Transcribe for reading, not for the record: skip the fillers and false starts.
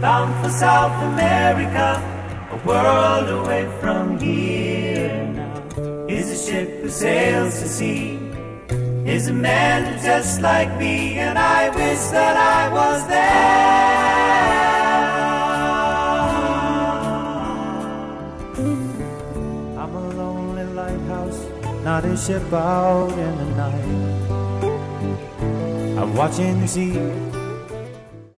bound for South America, a world away from here now. Is a ship who sails to sea, is a man who's just like me, and I wish that I was there. I'm a lonely lighthouse, not a ship out in the night. I'm watching the sea